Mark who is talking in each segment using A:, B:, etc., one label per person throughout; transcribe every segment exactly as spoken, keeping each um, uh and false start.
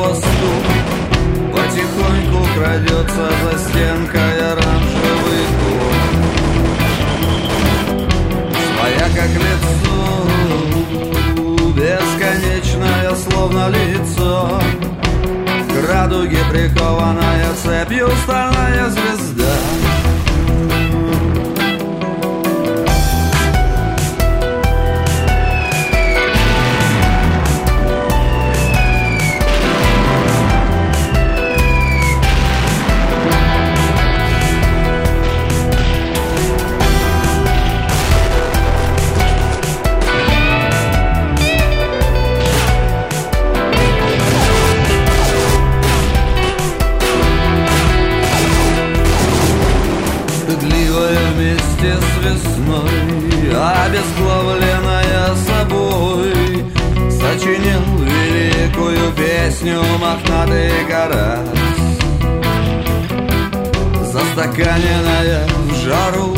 A: посту потихоньку крадется за стенкой оранжевый кот. Своя как лицо, бесконечное, словно лицо, к радуге прикованная цепью стальная звезда. Вместе с весной, обезглавленная собой, сочинил великую песню мохнатый карась. Застаканенная в жару,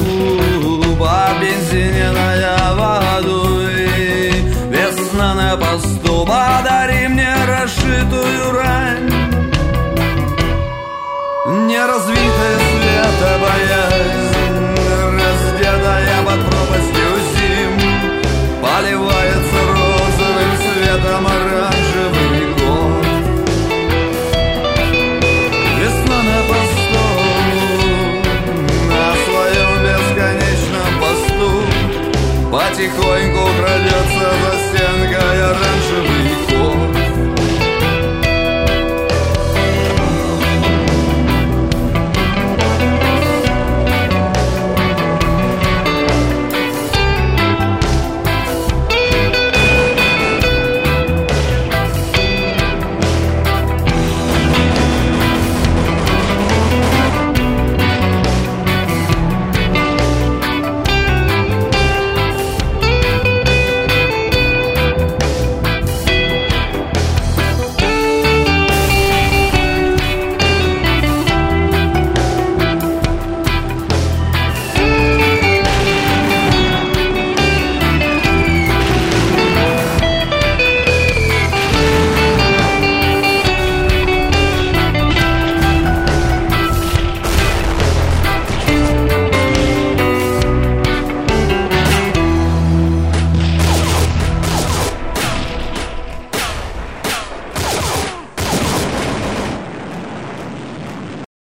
A: обензиненная водой, весна на посту, подари мне расшитую рань. Неразвитая света боязнь, раздетая под пропастью зим, поливается розовым светом оранжевый год. Весна на посту, на своем бесконечном посту, потихоньку крадется за